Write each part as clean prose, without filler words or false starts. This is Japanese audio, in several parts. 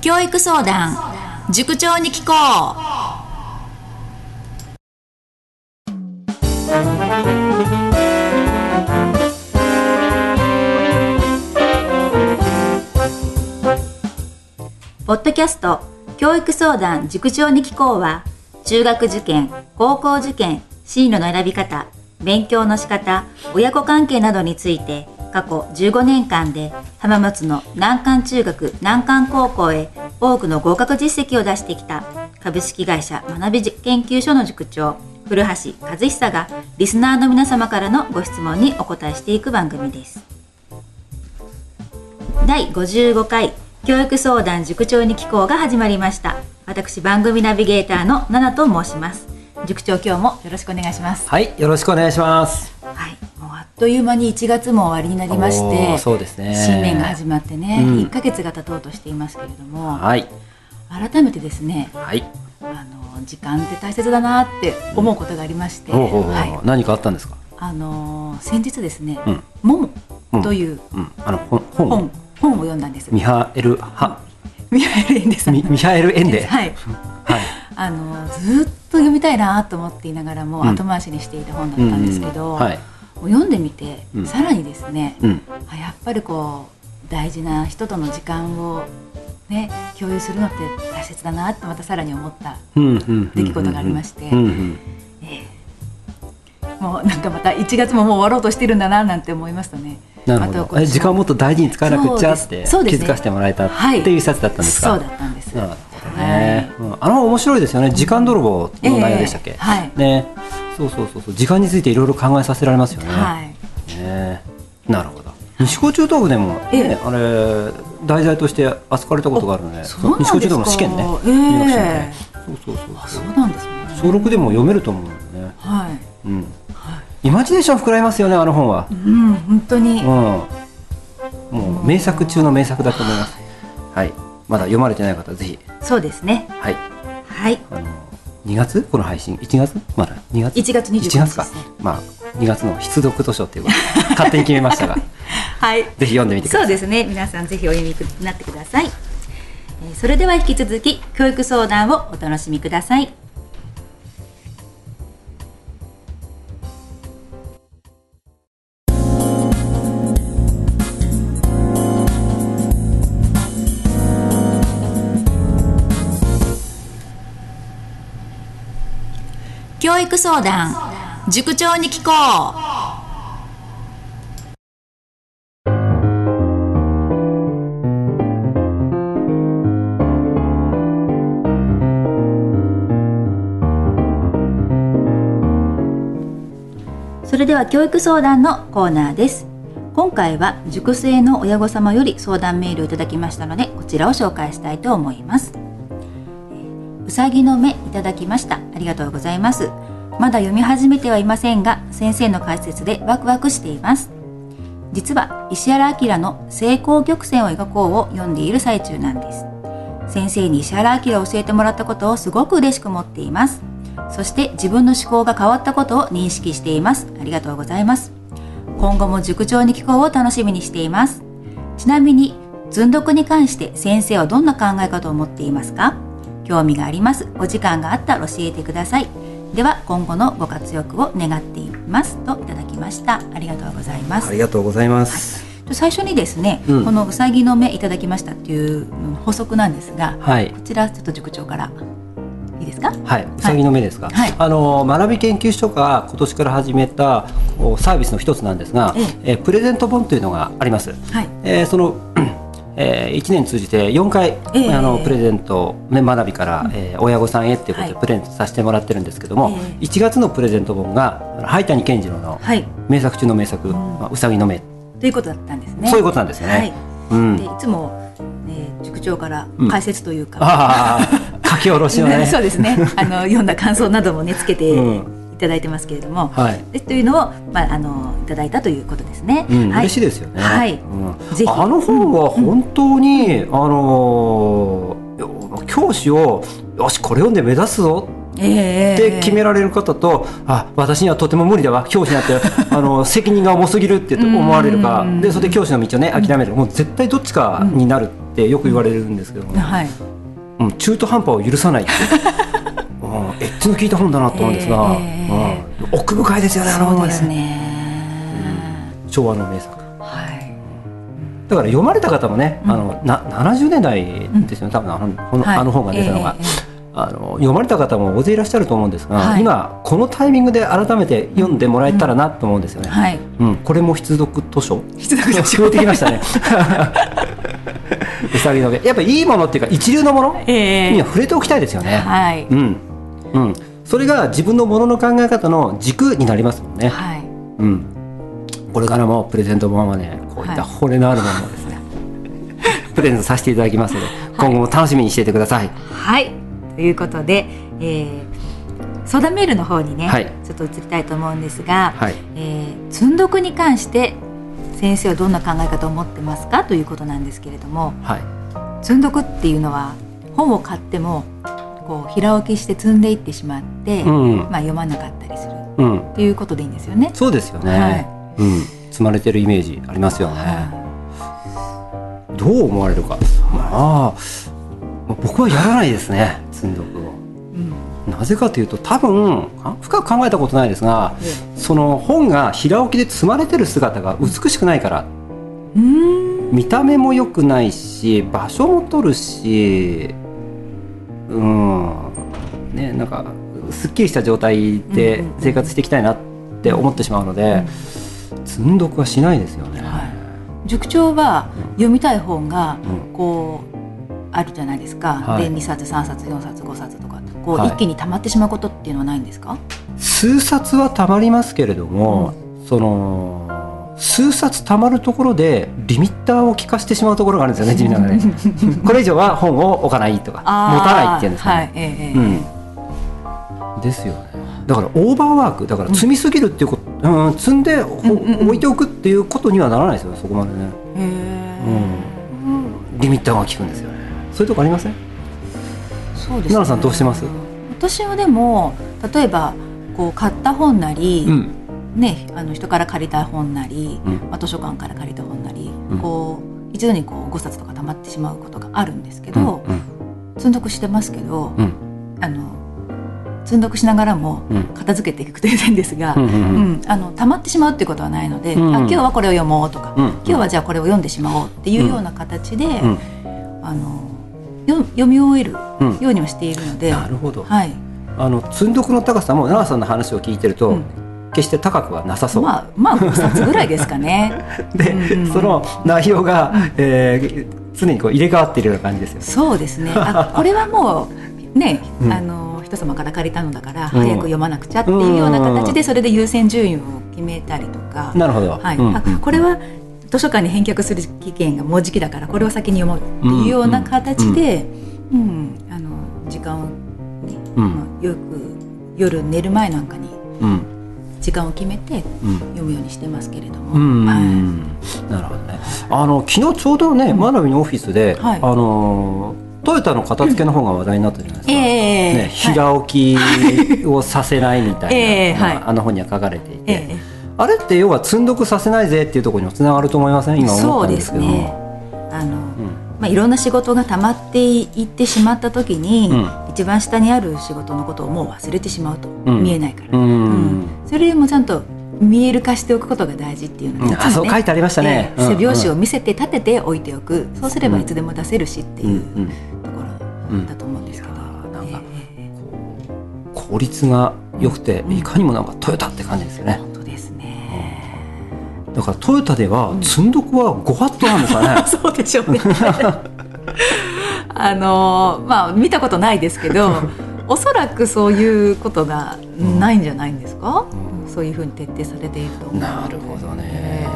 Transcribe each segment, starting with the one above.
教育相談塾長に聞こう。ポッドキャスト教育相談塾長に聞こうは、中学受験、高校受験、進路の選び方、勉強の仕方、親子関係などについて過去15年間で浜松の難関中学、難関高校へ多くの合格実績を出してきた株式会社学び研究所の塾長古橋和久がリスナーの皆様からのご質問にお答えしていく番組です。第55回教育相談塾長に聞こうが始まりました。私番組ナビゲーターのナナと申します。塾長、今日もよろしくお願いします。 はい、よろしくお願いします。 はい、もうあっという間に1月も終わりになりまして、 そうですね、 新年が始まってね、1ヶ月が経とうとしていますけれども、 はい、 改めてですね、 はい、 時間って大切だなって思うことがありまして、はい、 何かあったんですか？ 先日ですね、モモという、本を読んだんです。 ミハエルエンデさん。ミハエルエンデ。 はい。ずっと読みたいなと思っていながらも後回しにしていた本だったんですけど、読んでみてさらにですね、やっぱりこう大事な人との時間をね共有するのって大切だなってまたさらに思った出来事がありまして、もうなんかまた1月ももう終わろうとしてるんだななんて思いますとね。 なるほど。時間をもっと大事に使わなくちゃって気づかせてもらえたっていう一冊だったんですか？ そうだったんです。 なるほどね。面白いですよね。時間泥棒の内容でしたっけ？ね、そう時間についていろいろ考えさせられますよね。なるほど。西高中等部でもあれ題材として扱われたことがあるので、西高中等部の試験ね。そうなんですね。 小6でも読めると思うのでね。はい。イマジネーション膨らみますよね、あの本は。 本当に。 もう名作中の名作だと思います。はい。まだ読まれてない方はぜひ。 そうですね。 はい。はい。2月この配信1月まだ2月 1月25日ですね。 まあ2月の必読図書っていうこと勝手に決めましたが、 はい。 ぜひ読んでみてください。 そうですね。皆さんぜひお読みになってください。それでは引き続き教育相談をお楽しみください。教育相談塾長に聞こう。それでは教育相談のコーナーです。今回は塾生の親御様より相談メールをいただきましたので、こちらを紹介したいと思います。うさぎの目いただきました。ありがとうございます。まだ読み始めてはいませんが、先生の解説でワクワクしています。実は石原明の成功曲線を描こうを読んでいる最中なんです。先生に石原明を教えてもらったことをすごく嬉しく思っています。そして自分の思考が変わったことを認識しています。ありがとうございます。今後も塾長に聞こうを楽しみにしています。ちなみに寸読に関して先生はどんな考え方を持っていますか？興味があります。お時間があったら教えてください。では今後のご活躍を願っていますといただきました。ありがとうございます。 ありがとうございます。 最初にですね、このうさぎの目いただきましたっていう補足なんですが、こちらちょっと塾長からいいですか？はい、 うさぎの目ですか？学び研究所が今年から始めたサービスの一つなんですが、プレゼント本というのがあります。その1年通じて4回、プレゼント、学びから、親御さんへっていうことでプレゼントさせてもらってるんですけども、1月のプレゼント本が灰谷健次郎の名作中の名作、うさぎの目ということだったんですね。 そういうことなんですよね。 でいつも、塾長から解説というか、 書き下ろしのねそうですね、読んだ感想などもねつけていただいてますけれども、というのを、いただいたということですね。 嬉しいですよね。ぜひ本は本当に、教師をよしこれ読んで目指すぞって決められる方と、私にはとても無理だわ教師になって責任が重すぎるって思われるかで、それで教師の道をね諦める、もう絶対どっちかになるっってよく言われるんですけども、 はい、 中途半端を許さないってエッジの効いた本だなと思うんですが、奥深いですよね、あの本はね。 そうですね、 昭和の名作。 はい、 だから読まれた方もね、70年代ですよね、多分あの本が出たのが。読まれた方も大勢いらっしゃると思うんですが、はい、今このタイミングで改めて読んでもらえたらなと思うんですよね。はい、これも必読図書増えてきましたね。うさぎの毛、やっぱりいいものっていうか一流のものには触れておきたいですよね。はい、それが自分のものの考え方の軸になりますもんね。はい、これからもプレゼント本はね、こういった骨のあるものをですね、プレゼントさせていただきますので、今後も楽しみにしていてください。 はい、ということで、相談メールの方にね、ちょっと移りたいと思うんですが、積読に関して先生はどんな考え方を持ってますかということなんですけれども、積読っていうのは本を買ってもこう平置きして積んでいってしまって、読まなかったりするっていうことでいいんですよね。 そうですよね、積まれてるイメージありますよね。どう思われるか。僕はやらないですね、積読を。なぜかというと、多分深く考えたことないですが、その本が平置きで積まれてる姿が美しくないから。見た目も良くないし、場所も取るし、なんかすっきりした状態で生活していきたいなって思ってしまうので、積読はしないですよね。 塾長は読みたい本がこうあるじゃないですか。で2冊3冊4冊5冊とかこう一気に溜まってしまうことっていうのはないんですか？ 数冊は溜まりますけれども、その数冊溜まるところでリミッターを効かしてしまうところがあるんですよね、地味なので。これ以上は本を置かないとか持たないっていうんですかね。ですよね。だからオーバーワークだから積みすぎるっていうこと、積んで置いておくっていうことにはならないですよ、そこまでね。リミッターが効くんですよね。そういうとこありません？そうですね。奈々さんどうしてます？ 私はでも例えばこう買った本なり、人から借りた本なり、図書館から借りた本なり、こう一度にこう5冊とか溜まってしまうことがあるんですけど、積読してますけど、積読しながらも片付けていくという点ですが、溜まってしまうっていうことはないので、今日はこれを読もうとか、今日はじゃあこれを読んでしまおうっていうような形で、読み終えるようにはしているので。 なるほど。積読の高さも奈々さんの話を聞いてると、決して高くはなさそう。 5冊ぐらいですかね。 で、その内容が、常にこう入れ替わっているような感じですよね。 そうですね。これはもうね、人様から借りたのだから早く読まなくちゃっていうような形で、それで優先順位を決めたりとか。 なるほど。 これは図書館に返却する期限がもうじきだからこれを先に読もうっていうような形で、時間をよく夜寝る前なんかに時間を決めて読むようにしてますけれども。 なるほどね。昨日ちょうどね、マナビのオフィスでトヨタの片付けの方が話題になったじゃないですか。平置きをさせないみたいな、あの本には書かれていて、あれって要は積読させないぜっていうところにもつながると思いません？今思ったんですけど。そうですね。いろんな仕事が溜まっていってしまった時に、一番下にある仕事のことをもう忘れてしまうと、見えないから、それもちゃんと見える化しておくことが大事っていうので、そう書いてありましたね。 背表紙を見せて立てて置いておく、そうすればいつでも出せるしっていうところだと思うんですけど、 効率が良くて、いかにもなんかトヨタって感じですよね。 本当ですね。 だからトヨタでは積読はご法度なんですかね。 そうでしょうね。見たことないですけど、おそらくそういうことがないんじゃないんですか。そういうふうに徹底されていると思う。 なるほどね。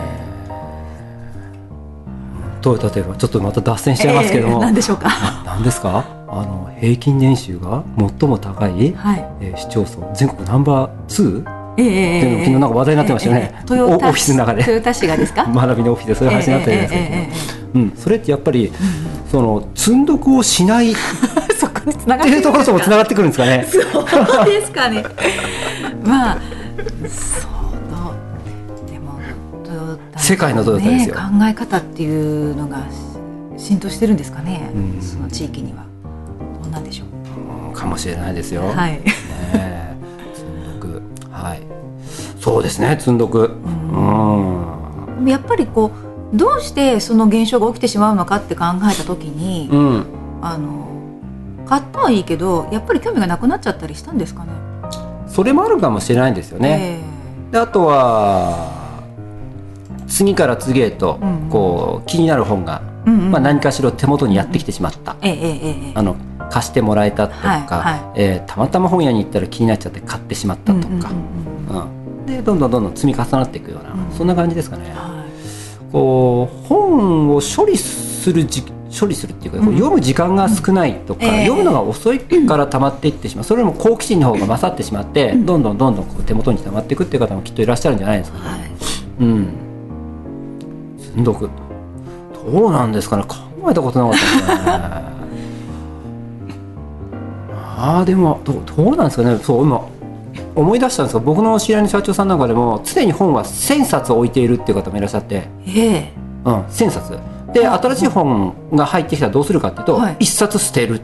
トヨタといえばちょっとまた脱線しちゃいますけども、 何でしょうか。 何ですか。平均年収が最も高い、市町村全国ナンバー2っていうの昨日なんか話題になってましたよね。オフィスの中で。 トヨタ市がですか。 学びのオフィスでそういう話になってるんですけど、それってやっぱりその積読をしないそこに繋がっていうところともつながってくるんですかね。 そうですかね。でも世界のトヨタですよ。 考え方っていうのが浸透してるんですかね、その地域には。どうなんでしょう。かもしれないですよ。 はい。 積んどく。はい。そうですね。積んどく。 やっぱりこうどうしてその現象が起きてしまうのかって考えたときに、買ったはいいけどやっぱり興味がなくなっちゃったりしたんですかね。 それもあるかもしれないんですよね。であとは次から次へとこう気になる本が、何かしら手元にやってきてしまった。貸してもらえたとか、たまたま本屋に行ったら気になっちゃって買ってしまったとか、でどんどん積み重なっていくような、そんな感じですかね。こう本を処理するっていうか、読む時間が少ないとか、読むのが遅いから溜まっていってしまう、それも好奇心の方が勝ってしまって、どんどんこう手元に溜まっていくっていう方もきっといらっしゃるんじゃないですかね。積んどくどうなんですかね。考えたことなかったですね。でもどうなんですかね。そう今思い出したんですが、僕の知り合いの社長さんなんかでも常に本は1000冊置いているっていう方もいらっしゃって、1000冊で新しい本が入ってきたらどうするかっていうと、1冊捨てる。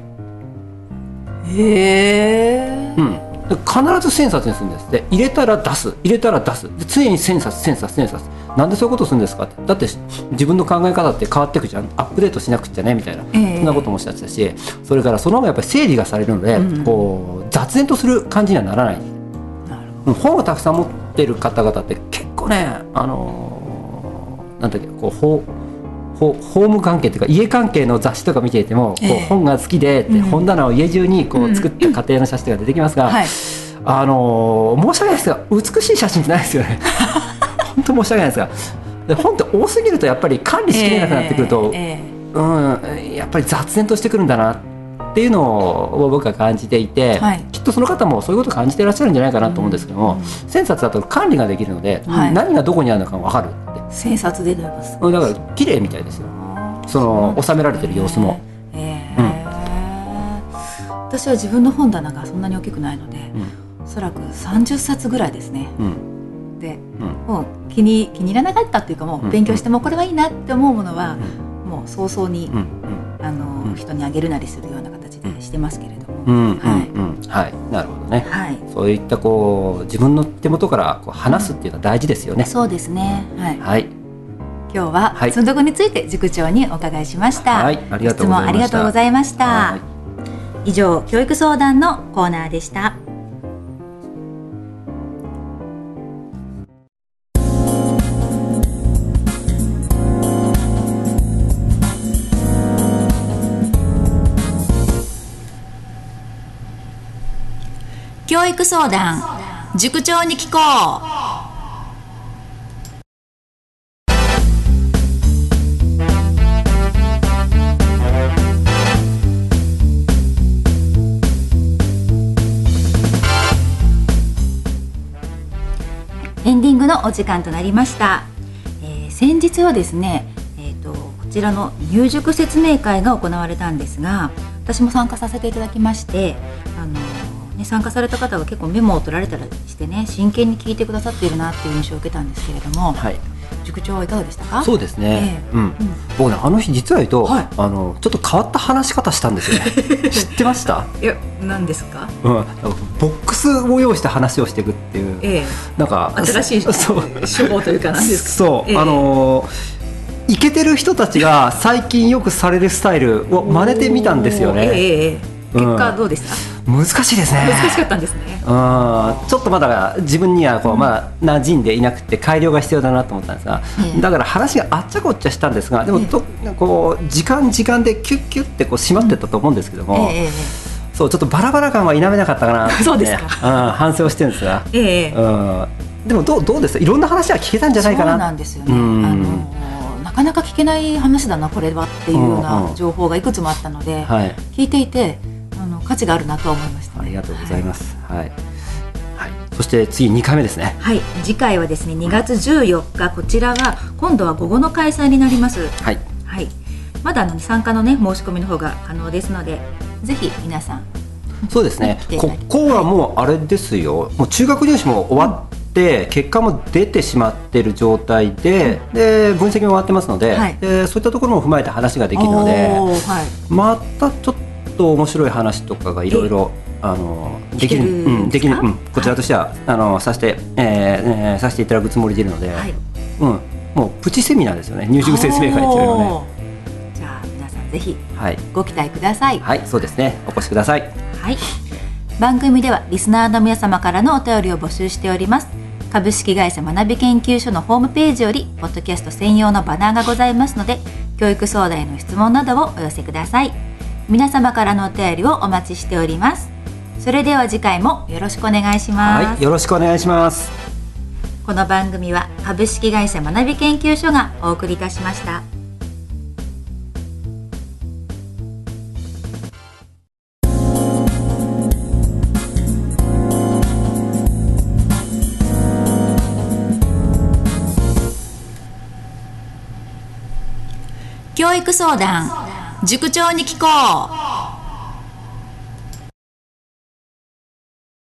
必ず1000冊にするんです。で入れたら出す常に1000冊なんでそういうことするんですかって。だって自分の考え方って変わっていくじゃん、アップデートしなくちゃねみたいな、そんなこともおっしゃってたし、それからその方がやっぱり整理がされるので、こう雑然とする感じにはならない。本をたくさん持ってる方々って結構ね、なんだっけ、こうホーム関係というか家関係の雑誌とか見ていても、こう本が好きで、本棚を家中にこう作った家庭の写真が出てきますが、申し訳ないですが美しい写真じゃないですよね。本当申し訳ないですが、本って多すぎるとやっぱり管理しきれなくなってくると、やっぱり雑然としてくるんだなっていうのを僕は感じていて、きっとその方もそういうことを感じていらっしゃるんじゃないかなと思うんですけども、1000冊だと管理ができるので、何がどこにあるのか分かるって。 1000冊で出ます。 だから綺麗みたいですよ、その収められてる様子も。 私は自分の本棚がそんなに大きくないので、おそらく30冊ぐらいですね。で、もう気に入らなかったっていうか、もう勉強してもこれはいいなって思うものは、もう早々に人にあげるなりするような形でしてますけれども。なるほどね。そういったこう自分の手元からこう話すっていうのは大事ですよね。 そうですね。今日は積んどくについて塾長にお伺いしました。質問ありがとうございました。以上、教育相談のコーナーでした。教育相談、塾長に聞こう。エンディングのお時間となりました。先日はですね、こちらの入塾説明会が行われたんですが、私も参加させていただきまして、参加された方が結構メモを取られたりしてね、真剣に聞いてくださっているなっていう印象を受けたんですけれども、塾長はいかがでしたか？ そうですね、僕ね、あの日実は言うと、ちょっと変わった話し方したんですよね。知ってました？ いや、何ですか？ ボックスを用意して話をしていくっていう、なんか新しい手法というか、何ですか？ そう、イケてる人たちが最近よくされるスタイルを真似てみたんですよね。 結果どうでした？ 難しいですね。 難しかったんですね。 ちょっとまだ自分にはこう、馴染んでいなくて改良が必要だなと思ったんですが、だから話があっちゃこっちゃしたんですが、でもこう時間でキュッキュッってこう締まってったと思うんですけども、そうちょっとバラバラ感は否めなかったかなって、 そうですか。 反省をしてるんですが、でもどうです？いろんな話は聞けたんじゃないかな。 そうなんですよね。なかなか聞けない話だなこれはっていうような情報がいくつもあったので、聞いていて価値があるなと思いました、ね。ありがとうございます。そして次2回目ですね。 次回はですね、2月14日、こちらは今度は午後の開催になります。まだ参加のね、申し込みの方が可能ですので、ぜひ皆さん。 そうですね。ここはもうあれですよ。もう中学入試も終わってって結果も出てしまっている状態で、で分析も終わってますので、でそういったところも踏まえて話ができるので、またちょっと面白い話とかがいろいろできる、こちらとしてはさせていただくつもりでいるので、もうプチセミナーですよね、入塾説明会っていうのはね。 じゃあ皆さんぜひご期待ください。 はい、そうですね、お越しください。 はい、番組ではリスナーの皆様からのお便りを募集しております。株式会社学び研究所のホームページよりポッドキャスト専用のバナーがございますので、教育相談への質問などをお寄せください。皆様からのお便りをお待ちしております。それでは次回もよろしくお願いします。 はい、よろしくお願いします。 この番組は株式会社学び研究所がお送りいたしました。教育相談、塾長に聞こう。